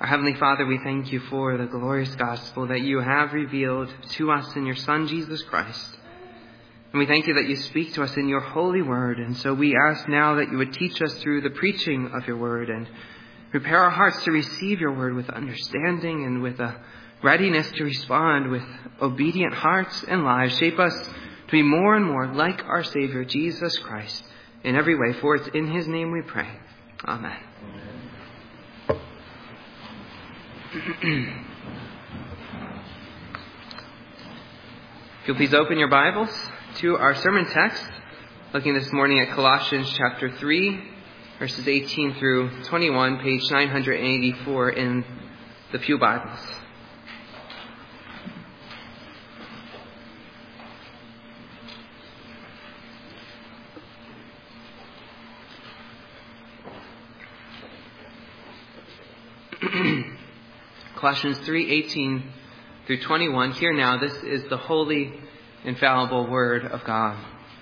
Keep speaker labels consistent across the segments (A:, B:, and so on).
A: Our Heavenly Father, we thank you for the glorious gospel that you have revealed to us in your Son, Jesus Christ. And we thank you that you speak to us in your holy word. And so we ask now that you would teach us through the preaching of your word and prepare our hearts to receive your word with understanding and with a readiness to respond with obedient hearts and lives. Shape us to be more and more like our Savior, Jesus Christ, in every way. For it's in his name we pray. Amen. If you'll please open your Bibles to our sermon text, looking this morning at Colossians chapter 3, verses 18 through 21, page 984 in the Pew Bibles. Colossians 3:18 through 21. Hear now, this is the holy, infallible word of God.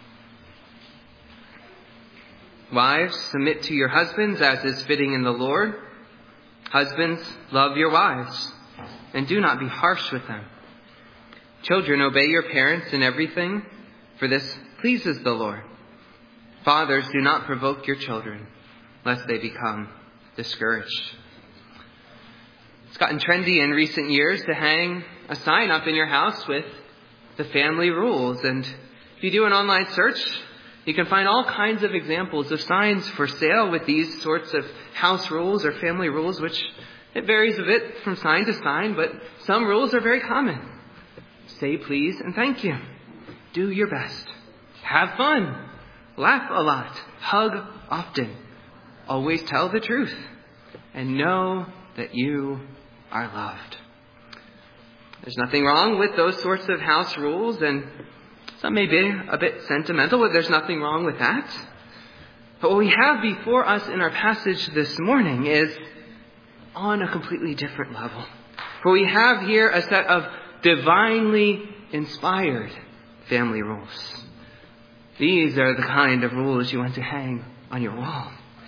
A: Wives, submit to your husbands as is fitting in the Lord. Husbands, love your wives, and do not be harsh with them. Children, obey your parents in everything, for this pleases the Lord. Fathers, do not provoke your children, lest they become discouraged. It's gotten trendy in recent years to hang a sign up in your house with the family rules. And if you do an online search, you can find all kinds of examples of signs for sale with these sorts of house rules or family rules, which it varies a bit from sign to sign, but some rules are very common. Say please and thank you. Do your best. Have fun. Laugh a lot. Hug often. Always tell the truth. And know that you are loved. There's nothing wrong with those sorts of house rules, and some may be a bit sentimental, but there's nothing wrong with that. But what we have before us in our passage this morning is on a completely different level. For we have here a set of divinely inspired family rules. These are the kind of rules you want to hang on your wall.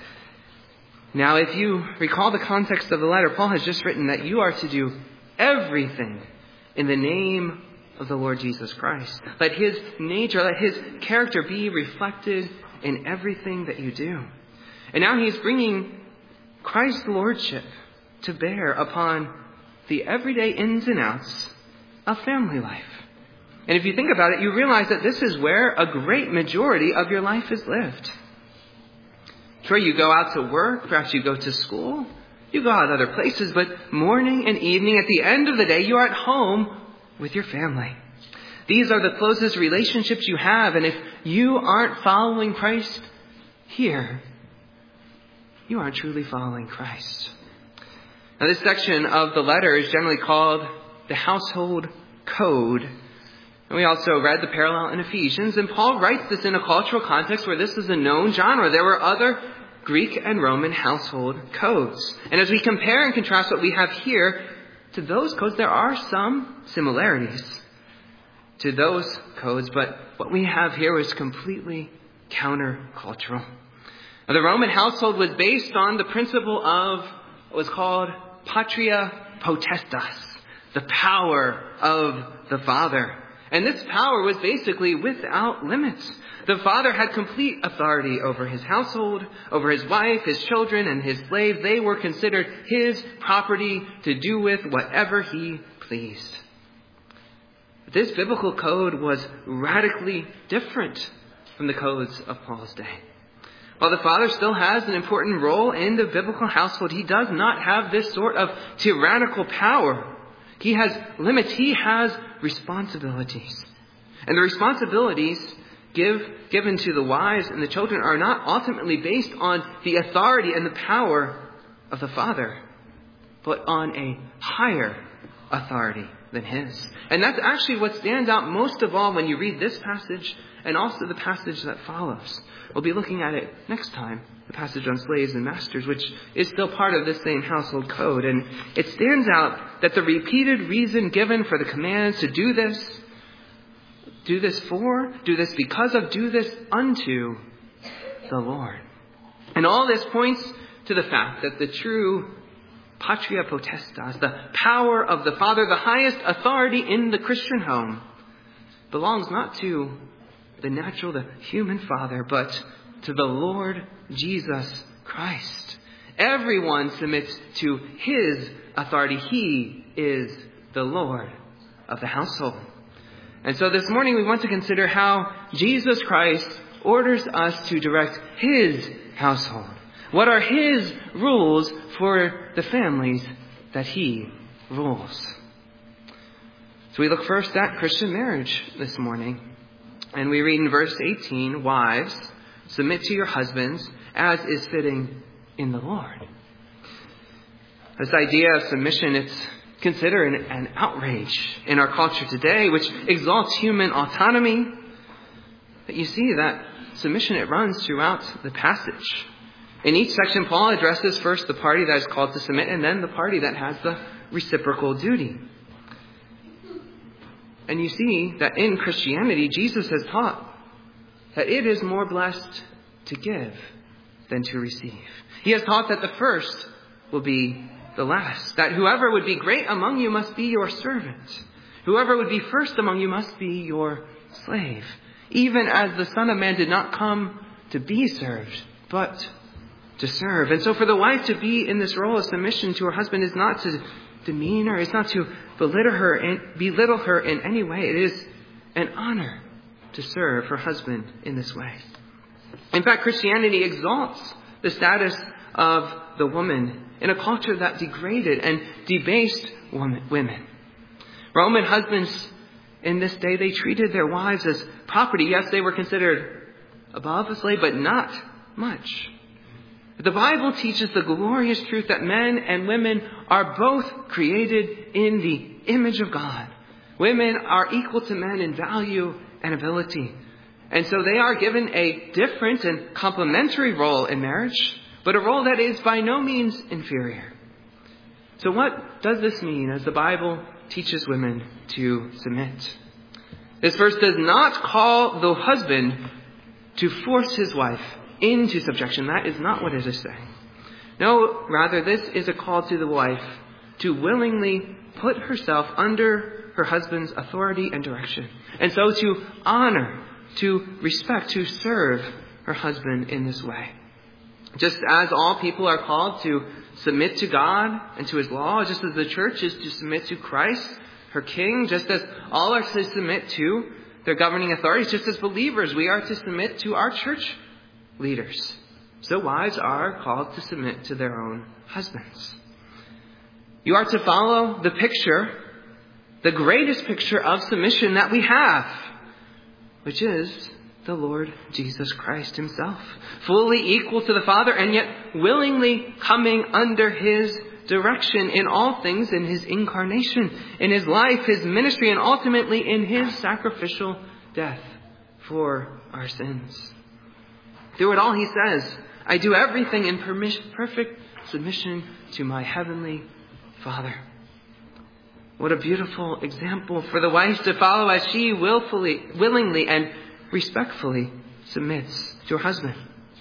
A: Now, if you recall the context of the letter, Paul has just written that you are to do everything in the name of the Lord Jesus Christ. Let his nature, let his character be reflected in everything that you do. And now he's bringing Christ's lordship to bear upon the everyday ins and outs of family life. And if you think about it, you realize that this is where a great majority of your life is lived. Sure, you go out to work, perhaps you go to school, you go out other places, but morning and evening, at the end of the day, you are at home with your family. These are the closest relationships you have, and if you aren't following Christ here, you aren't truly following Christ. Now, this section of the letter is generally called the household code. And we also read the parallel in Ephesians, and Paul writes this in a cultural context where this is a known genre. There were other Greek and Roman household codes. And as we compare and contrast what we have here to those codes, there are some similarities to those codes, but what we have here is completely countercultural. Now, the Roman household was based on the principle of what was called patria potestas, the power of the father. And this power was basically without limits. The father had complete authority over his household, over his wife, his children, and his slaves. They were considered his property to do with whatever he pleased. This biblical code was radically different from the codes of Paul's day. While the father still has an important role in the biblical household, he does not have this sort of tyrannical power. He has limits. He has responsibilities. And the responsibilities given to the wives and the children are not ultimately based on the authority and the power of the father, but on a higher authority than his. And that's actually what stands out most of all when you read this passage and also the passage that follows. We'll be looking at it next time, the passage on slaves and masters, which is still part of this same household code. And it stands out that the repeated reason given for the commands to do this because of, do this unto the Lord. And all this points to the fact that the true patria potestas, the power of the Father, the highest authority in the Christian home, belongs not to the natural, the human father, but to the Lord Jesus Christ. Everyone submits to his authority. He is the Lord of the household. And so this morning we want to consider how Jesus Christ orders us to direct his household. What are his rules for the families that he rules? So we look first at Christian marriage this morning. And we read in verse 18, "Wives, submit to your husbands as is fitting in the Lord." This idea of submission, it's considered an outrage in our culture today, which exalts human autonomy. But you see that submission, it runs throughout the passage. In each section, Paul addresses first the party that is called to submit, and then the party that has the reciprocal duty. And you see that in Christianity, Jesus has taught that it is more blessed to give than to receive. He has taught that the first will be the last, that whoever would be great among you must be your servant. Whoever would be first among you must be your slave. Even as the Son of Man did not come to be served, but to serve. And so for the wife to be in this role of submission to her husband is not to demean her, it's not to belittle her in any way. It is an honor to serve her husband in this way. In fact, Christianity exalts the status of the woman in a culture that degraded and debased women. Roman husbands in this day, they treated their wives as property. Yes, they were considered above a slave, but not much. The Bible teaches the glorious truth that men and women are both created in the image of God. Women are equal to men in value and ability. And so they are given a different and complementary role in marriage, but a role that is by no means inferior. So what does this mean as the Bible teaches women to submit? This verse does not call the husband to force his wife into subjection. That is not what it is saying. No, rather, this is a call to the wife to willingly put herself under her husband's authority and direction. And so to honor, to respect, to serve her husband in this way. Just as all people are called to submit to God and to his law, just as the church is to submit to Christ, her king, just as all are to submit to their governing authorities, just as believers, we are to submit to our church leaders. So wives are called to submit to their own husbands. You are to follow the picture, the greatest picture of submission that we have, which is the Lord Jesus Christ himself, fully equal to the Father and yet willingly coming under his direction in all things, in his incarnation, in his life, his ministry, and ultimately in his sacrificial death for our sins. Through it all, he says, I do everything in perfect submission to my heavenly Father. What a beautiful example for the wife to follow as she willingly, and respectfully submits to her husband.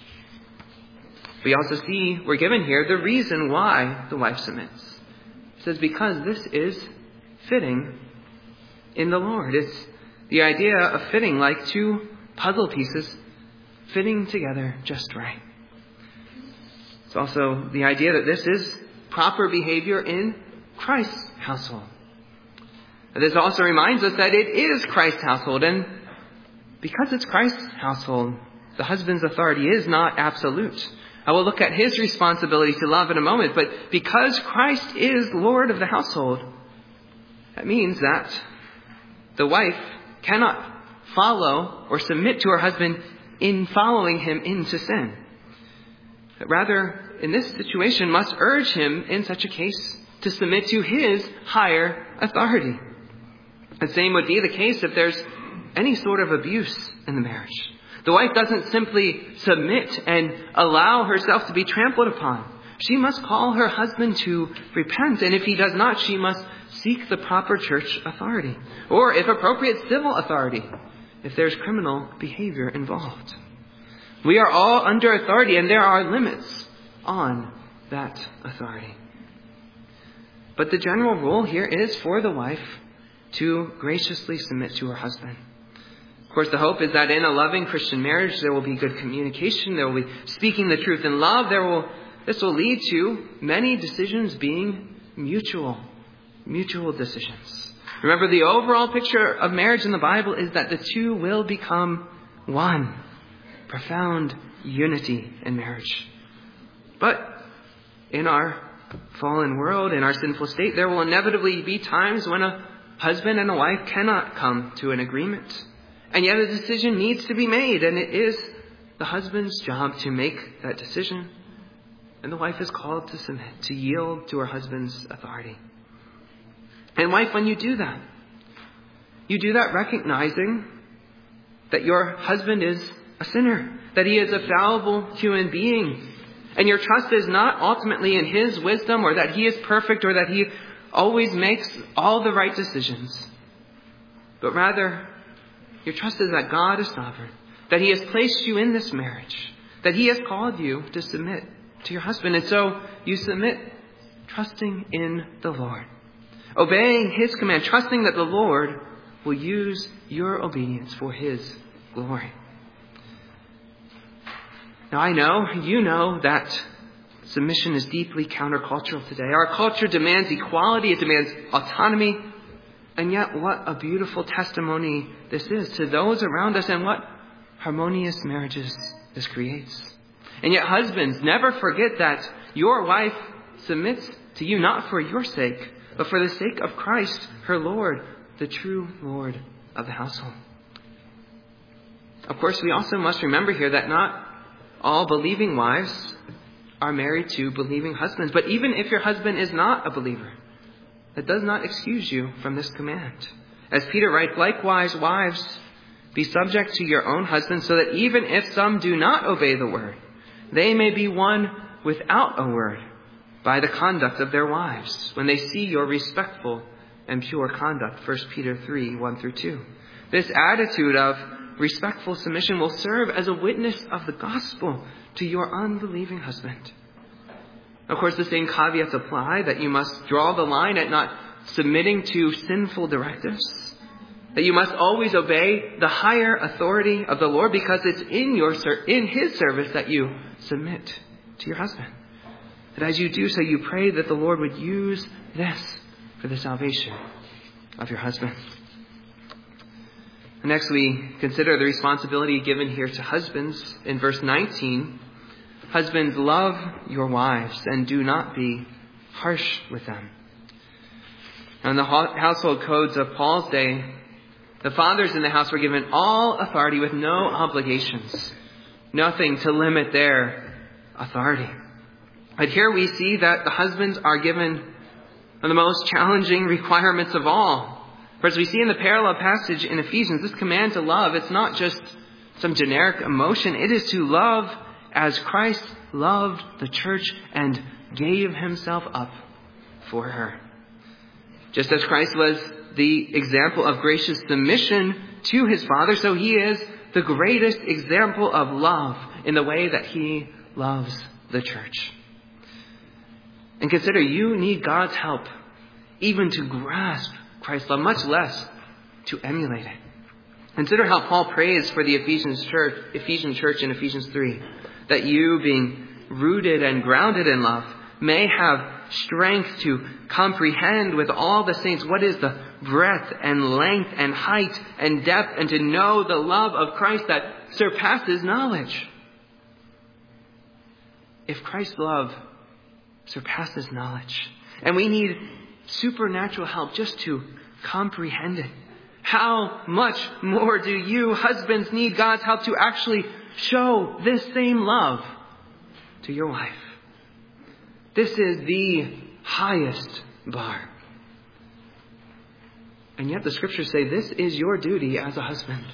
A: We also see, we're given here the reason why the wife submits. It says, because this is fitting in the Lord. It's the idea of fitting like two puzzle pieces fitting together just right. It's also the idea that this is proper behavior in Christ's household. This also reminds us that it is Christ's household, and because it's Christ's household, the husband's authority is not absolute. I will look at his responsibility to love in a moment, but because Christ is Lord of the household, that means that the wife cannot follow or submit to her husband in following him into sin. But rather, in this situation, must urge him in such a case to submit to his higher authority. The same would be the case if there's any sort of abuse in the marriage. The wife doesn't simply submit and allow herself to be trampled upon. She must call her husband to repent, and if he does not, she must seek the proper church authority, or if appropriate, civil authority, if there's criminal behavior involved. We are all under authority, and there are limits on that authority. But the general rule here is for the wife to graciously submit to her husband. Of course, the hope is that in a loving Christian marriage, there will be good communication. There will be speaking the truth in love. This will lead to many decisions being mutual decisions. Remember, the overall picture of marriage in the Bible is that the two will become one. Profound unity in marriage. But in our fallen world, in our sinful state, there will inevitably be times when a husband and a wife cannot come to an agreement. And yet a decision needs to be made, and it is the husband's job to make that decision. And the wife is called to submit, to yield to her husband's authority. And wife, when you do that recognizing that your husband is a sinner, that he is a fallible human being. And your trust is not ultimately in his wisdom or that he is perfect or that he always makes all the right decisions. But rather, your trust is that God is sovereign, that he has placed you in this marriage, that he has called you to submit to your husband. And so you submit, trusting in the Lord, obeying his command, trusting that the Lord will use your obedience for his glory. Now I know, you know, that submission is deeply countercultural today. Our culture demands equality, it demands autonomy, and yet what a beautiful testimony this is to those around us and what harmonious marriages this creates. And yet husbands, never forget that your wife submits to you not for your sake, but for the sake of Christ, her Lord, the true Lord of the household. Of course, we also must remember here that not all believing wives are married to believing husbands. But even if your husband is not a believer, that does not excuse you from this command. As Peter writes, likewise, wives, be subject to your own husbands, so that even if some do not obey the word, they may be won without a word by the conduct of their wives, when they see your respectful and pure conduct. 1 Peter 3, 1-2. This attitude of respectful submission will serve as a witness of the gospel to your unbelieving husband. Of course, the same caveats apply, that you must draw the line at not submitting to sinful directives, that you must always obey the higher authority of the Lord, because it's in his service that you submit to your husband. That as you do so, you pray that the Lord would use this for the salvation of your husband. Next, we consider the responsibility given here to husbands in verse 19. Husbands, love your wives and do not be harsh with them. Now, in the household codes of Paul's day, the fathers in the house were given all authority with no obligations, nothing to limit their authority. But here we see that the husbands are given the most challenging requirements of all. For as we see in the parallel passage in Ephesians, this command to love, it's not just some generic emotion. It is to love as Christ loved the church and gave himself up for her. Just as Christ was the example of gracious submission to his Father, so he is the greatest example of love in the way that he loves the church. And consider, you need God's help even to grasp Christ's love, much less to emulate it. Consider how Paul prays for the Ephesian church in Ephesians 3, that you, being rooted and grounded in love, may have strength to comprehend with all the saints what is the breadth and length and height and depth, and to know the love of Christ that surpasses knowledge. If Christ's love surpasses knowledge, and we need supernatural help just to comprehend it, how much more do you husbands need God's help to actually show this same love to your wife? This is the highest bar. And yet the scriptures say this is your duty as a husband.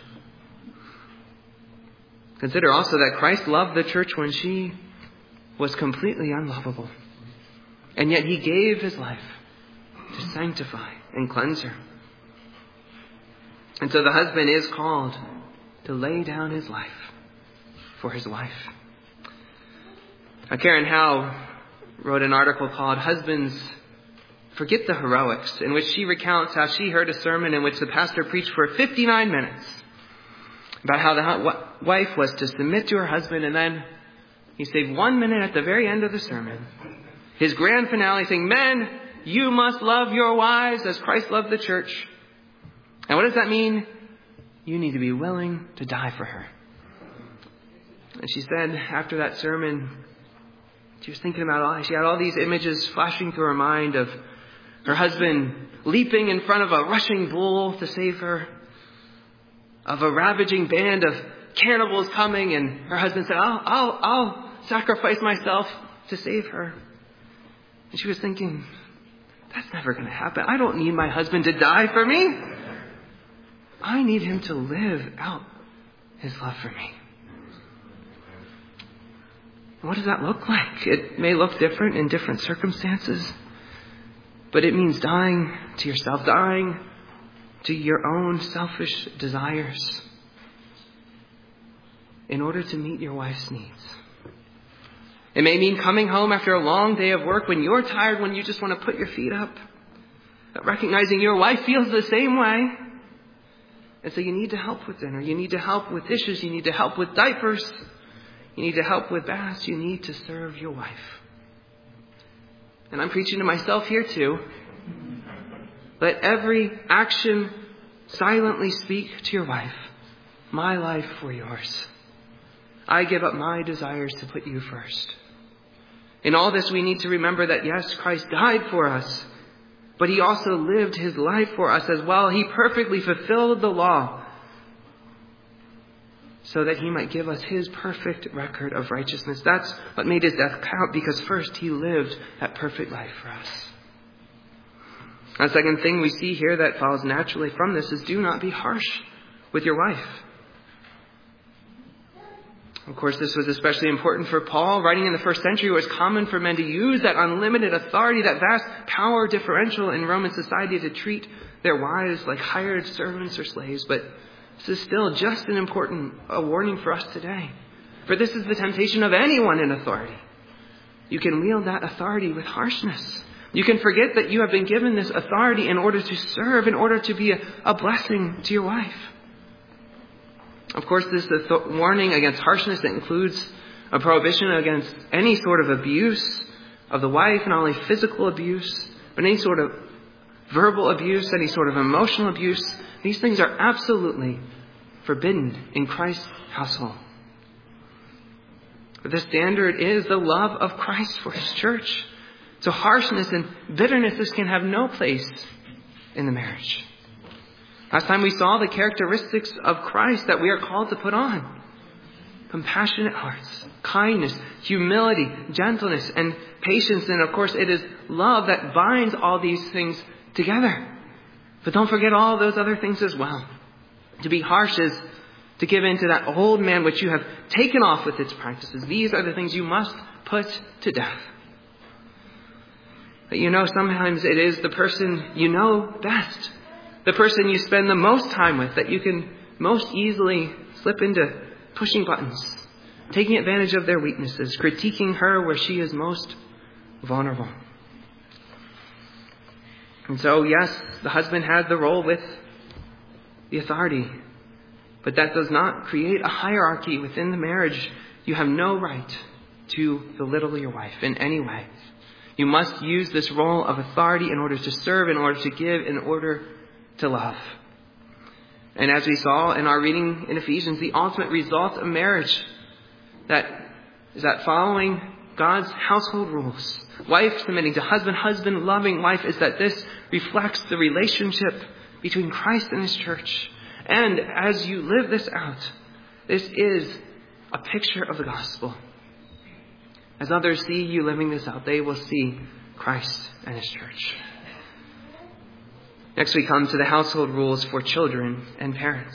A: Consider also that Christ loved the church when she was completely unlovable. And yet he gave his life to sanctify and cleanse her. And so the husband is called to lay down his life for his wife. Now, Karen Howe wrote an article called Husbands Forget the heroics in which she recounts how she heard a sermon in which the pastor preached for 59 minutes about how the wife was to submit to her husband, and then he saved 1 minute at the very end of the sermon, his grand finale, saying, "Men, you must love your wives as Christ loved the church." And what does that mean? You need to be willing to die for her. And she said after that sermon, she was thinking about she had all these images flashing through her mind of her husband leaping in front of a rushing bull to save her, of a ravaging band of cannibals coming, and her husband said, I'll sacrifice myself to save her. And she was thinking, that's never going to happen. I don't need my husband to die for me. I need him to live out his love for me. What does that look like? It may look different in different circumstances, but it means dying to yourself, dying to your own selfish desires in order to meet your wife's needs. It may mean coming home after a long day of work when you're tired, when you just want to put your feet up, recognizing your wife feels the same way. And so you need to help with dinner. You need to help with dishes. You need to help with diapers. You need to help with baths. You need to serve your wife. And I'm preaching to myself here too. Let every action silently speak to your wife. My life for yours. I give up my desires to put you first. In all this, we need to remember that yes, Christ died for us, but he also lived his life for us as well. He perfectly fulfilled the law so that he might give us his perfect record of righteousness. That's what made his death count, because first he lived that perfect life for us. The second thing we see here that follows naturally from this is do not be harsh with your wife. Of course, this was especially important for Paul. Writing in the first century, it was common for men to use that unlimited authority, that vast power differential in Roman society to treat their wives like hired servants or slaves. But this is still just an important warning for us today. For this is the temptation of anyone in authority. You can wield that authority with harshness. You can forget that you have been given this authority in order to serve, in order to be a blessing to your wife. Of course, this is a warning against harshness that includes a prohibition against any sort of abuse of the wife, not only physical abuse, but any sort of verbal abuse, any sort of emotional abuse. These things are absolutely forbidden in Christ's household. But the standard is the love of Christ for his church. So harshness and bitterness, this can have no place in the marriage. Last time we saw the characteristics of Christ that we are called to put on. Compassionate hearts, kindness, humility, gentleness, and patience. And of course, it is love that binds all these things together. But don't forget all those other things as well. To be harsh is to give in to that old man which you have taken off with its practices. These are the things you must put to death. But sometimes it is the person you know best, the person you spend the most time with, that you can most easily slip into pushing buttons, taking advantage of their weaknesses, critiquing her where she is most vulnerable. And so, yes, the husband has the role with the authority, but that does not create a hierarchy within the marriage. You have no right to belittle your wife in any way. You must use this role of authority in order to serve, in order to give, in order to love. And as we saw in our reading in Ephesians, the ultimate result of marriage is that following God's household rules, wife submitting to husband, husband loving wife, is that this reflects the relationship between Christ and his church. And as you live this out, this is a picture of the gospel. As others see you living this out, they will see Christ and his church. Next we come to the household rules for children and parents.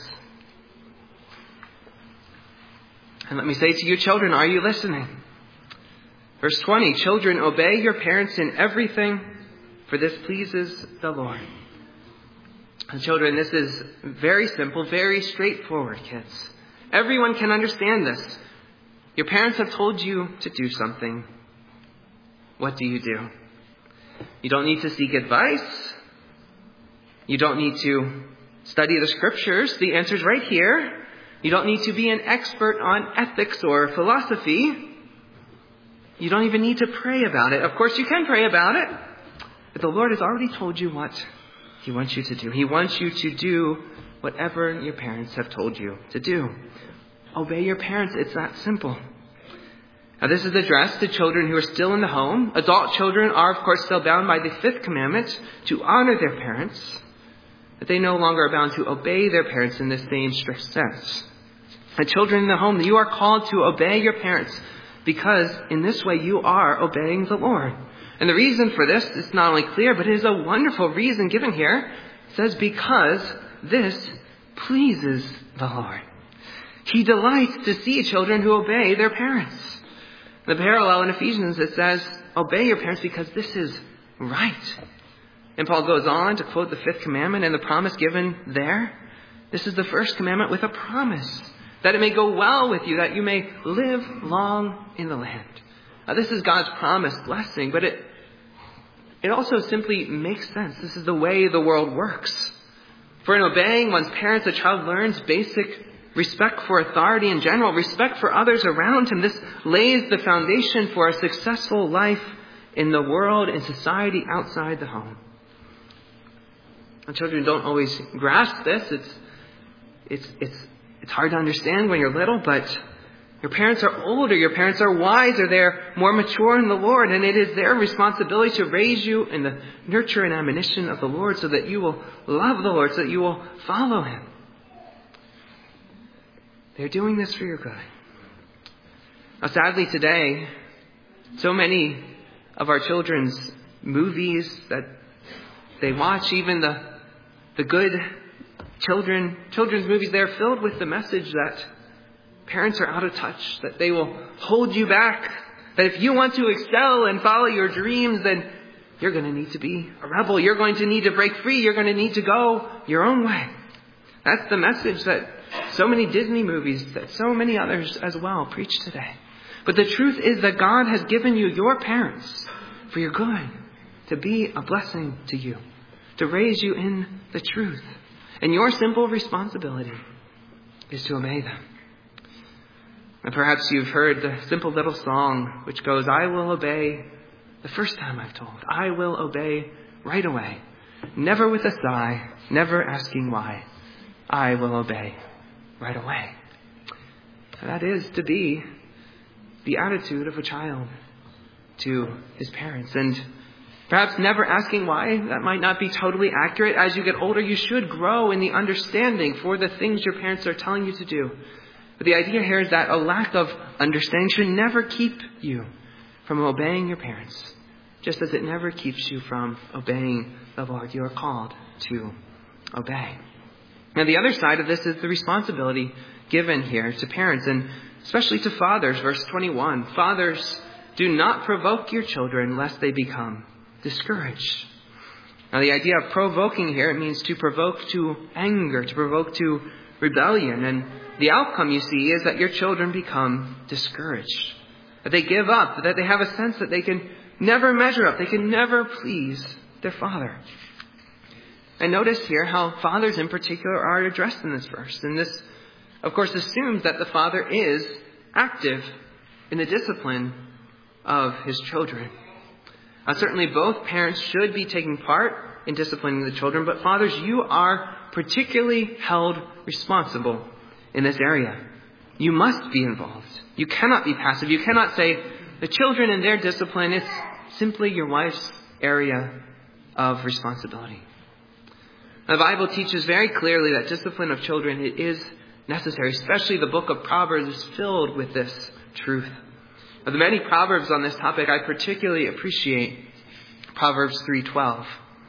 A: And let me say to you, children, are you listening? Verse 20, children, obey your parents in everything, for this pleases the Lord. And children, this is very simple, very straightforward, kids. Everyone can understand this. Your parents have told you to do something. What do you do? You don't need to seek advice. You don't need to study the scriptures. The answer's right here. You don't need to be an expert on ethics or philosophy. You don't even need to pray about it. Of course, you can pray about it. But the Lord has already told you what He wants you to do. He wants you to do whatever your parents have told you to do. Obey your parents. It's that simple. Now, this is addressed to children who are still in the home. Adult children are, of course, still bound by the fifth commandment to honor their parents, but they no longer are bound to obey their parents in the same strict sense. And children in the home, you are called to obey your parents because in this way you are obeying the Lord. And the reason for this is not only clear, but it is a wonderful reason given here. It says, because this pleases the Lord. He delights to see children who obey their parents. The parallel in Ephesians, it says, obey your parents because this is right. And Paul goes on to quote the fifth commandment and the promise given there. This is the first commandment with a promise that it may go well with you, that you may live long in the land. Now, this is God's promised blessing, but it also simply makes sense. This is the way the world works. For in obeying one's parents, a child learns basic respect for authority in general, respect for others around him. This lays the foundation for a successful life in the world and society outside the home. And children don't always grasp this. It's hard to understand when you're little, but your parents are older, your parents are wiser, they're more mature in the Lord, and it is their responsibility to raise you in the nurture and admonition of the Lord so that you will love the Lord, so that you will follow Him. They're doing this for your good. Now, sadly today, so many of our children's movies that they watch, even the good children's movies, they're filled with the message that parents are out of touch, that they will hold you back, that if you want to excel and follow your dreams, then you're going to need to be a rebel. You're going to need to break free. You're going to need to go your own way. That's the message that so many Disney movies, that so many others as well preach today. But the truth is that God has given you your parents for your good, to be a blessing to you, to raise you in the truth. And your simple responsibility is to obey them. And perhaps you've heard the simple little song which goes, I will obey the first time I've told. I will obey right away. Never with a sigh, never asking why. I will obey right away. And that is to be the attitude of a child to his parents. And perhaps never asking why, that might not be totally accurate. As you get older, you should grow in the understanding for the things your parents are telling you to do. But the idea here is that a lack of understanding should never keep you from obeying your parents, just as it never keeps you from obeying the Lord you are called to obey. Now, the other side of this is the responsibility given here to parents, and especially to fathers. Verse 21, fathers, do not provoke your children lest they become discouraged. Now, the idea of provoking here, it means to provoke to anger, to provoke to rebellion. And the outcome, you see, is that your children become discouraged, that they give up, that they have a sense that they can never measure up, they can never please their father. And notice here how fathers in particular are addressed in this verse. And this, of course, assumes that the father is active in the discipline of his children. Certainly both parents should be taking part in disciplining the children, but fathers, you are particularly held responsible in this area. You must be involved. You cannot be passive. You cannot say, the children and their discipline, it's simply your wife's area of responsibility. The Bible teaches very clearly that discipline of children is necessary, especially the book of Proverbs is filled with this truth. Of the many proverbs on this topic, I particularly appreciate Proverbs 3:12.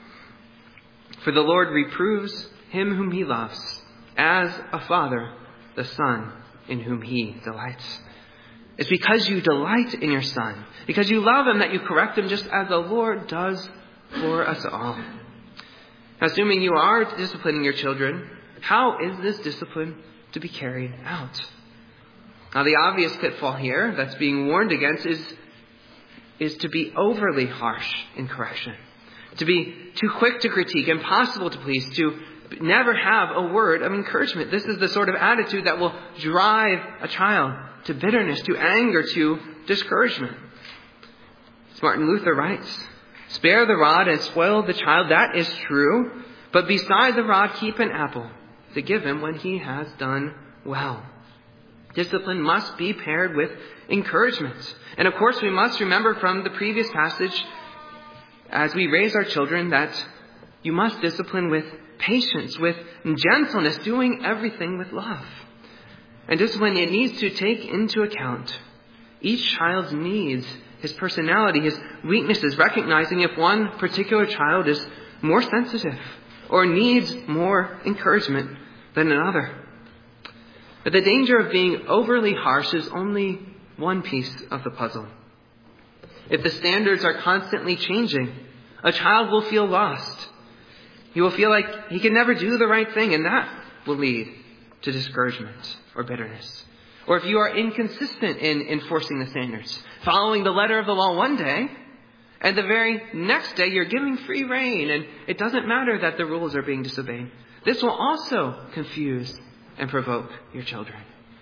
A: For the Lord reproves him whom he loves, as a father the son in whom he delights. It's because you delight in your son, because you love him, that you correct him, just as the Lord does for us all. Now, assuming you are disciplining your children, how is this discipline to be carried out? Now, the obvious pitfall here that's being warned against is is to be overly harsh in correction, to be too quick to critique, impossible to please, to never have a word of encouragement. This is the sort of attitude that will drive a child to bitterness, to anger, to discouragement. As Martin Luther writes, "Spare the rod and spoil the child, that is true, but beside the rod keep an apple to give him when he has done well." Discipline must be paired with encouragement. And of course, we must remember from the previous passage, as we raise our children, that you must discipline with patience, with gentleness, doing everything with love. And discipline, it needs to take into account each child's needs, his personality, his weaknesses, recognizing if one particular child is more sensitive or needs more encouragement than another. But the danger of being overly harsh is only one piece of the puzzle. If the standards are constantly changing, a child will feel lost. He will feel like he can never do the right thing, and that will lead to discouragement or bitterness. Or if you are inconsistent in enforcing the standards, following the letter of the law one day, and the very next day you're giving free rein, and it doesn't matter that the rules are being disobeyed, this will also confuse and provoke your children.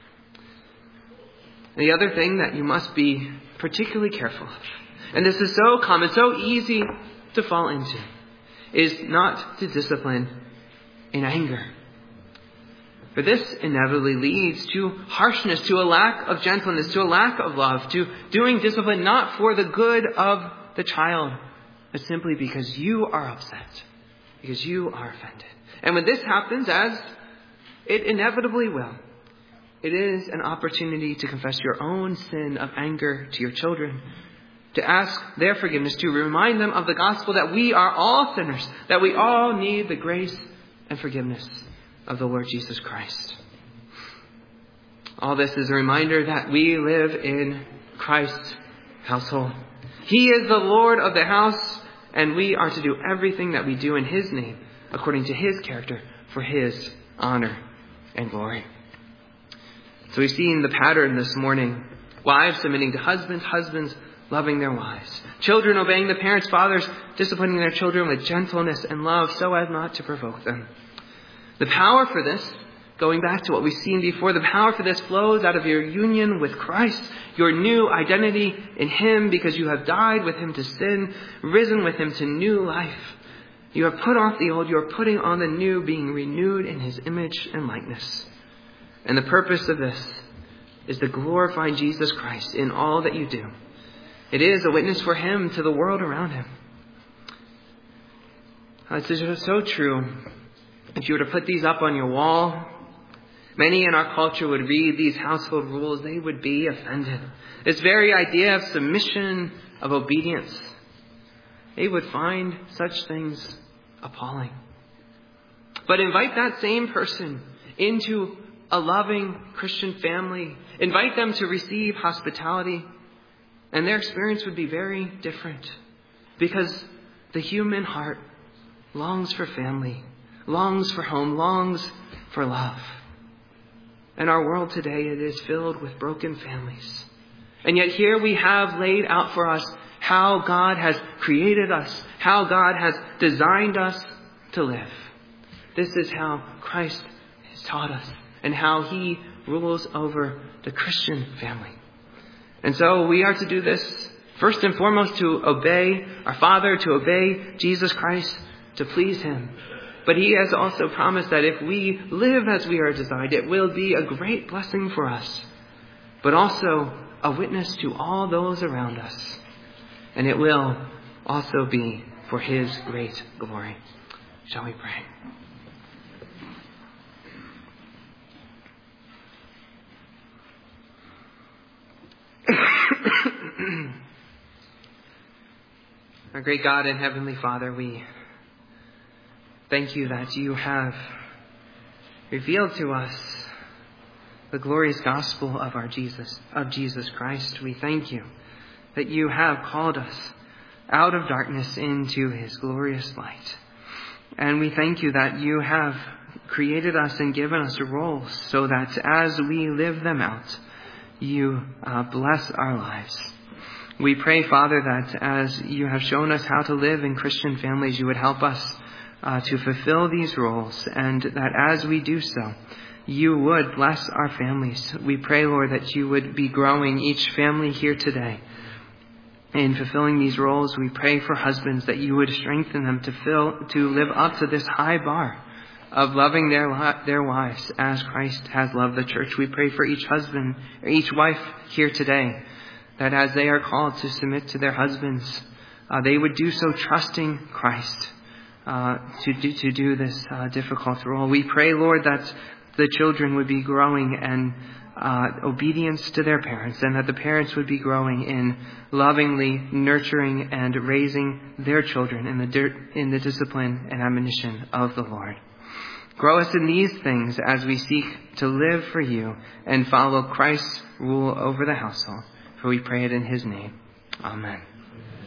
A: The other thing that you must be particularly careful of, and this is so common, so easy to fall into, is not to discipline in anger. For this inevitably leads to harshness, to a lack of gentleness, to a lack of love, to doing discipline not for the good of the child, but simply because you are upset, because you are offended. And when this happens, as it inevitably will, it is an opportunity to confess your own sin of anger to your children, to ask their forgiveness, to remind them of the gospel that we are all sinners, that we all need the grace and forgiveness of the Lord Jesus Christ. All this is a reminder that we live in Christ's household. He is the Lord of the house, and we are to do everything that we do in His name, according to His character, for His honor and glory. So we've seen the pattern this morning. Wives submitting to husbands, husbands loving their wives. Children obeying the parents, fathers disciplining their children with gentleness and love so as not to provoke them. The power for this, going back to what we've seen before, the power for this flows out of your union with Christ, your new identity in Him, because you have died with Him to sin, risen with Him to new life. You have put off the old, you are putting on the new, being renewed in His image and likeness. And the purpose of this is to glorify Jesus Christ in all that you do. It is a witness for Him to the world around Him. This is so true. If you were to put these up on your wall, many in our culture would read these household rules. They would be offended. This very idea of submission, of obedience, they would find such things appalling. But invite that same person into a loving Christian family. Invite them to receive hospitality, and their experience would be very different, because the human heart longs for family, longs for home, longs for love. In our world today, it is filled with broken families. And yet here we have laid out for us how God has created us, how God has designed us to live. This is how Christ has taught us and how He rules over the Christian family. And so we are to do this first and foremost to obey our Father, to obey Jesus Christ, to please Him. But He has also promised that if we live as we are designed, it will be a great blessing for us, but also a witness to all those around us. And it will also be for His great glory. Shall we pray? Our great God and Heavenly Father, we thank You that You have revealed to us the glorious gospel of Jesus Christ. We thank You that You have called us out of darkness into His glorious light. And we thank You that You have created us and given us roles so that as we live them out, You bless our lives. We pray, Father, that as you have shown us how to live in Christian families, you would help us to fulfill these roles, and that as we do so, you would bless our families. We pray, Lord, that you would be growing each family here today. In fulfilling these roles, we pray for husbands that you would strengthen them to live up to this high bar of loving their wives as Christ has loved the church. We pray for each husband or each wife here today, that as they are called to submit to their husbands, they would do so trusting Christ to do this difficult role. We pray, Lord, that the children would be growing in obedience to their parents, and that the parents would be growing in lovingly nurturing and raising their children in the discipline and admonition of the Lord. Grow us in these things as we seek to live for you and follow Christ's rule over the household. For we pray it in his name. Amen.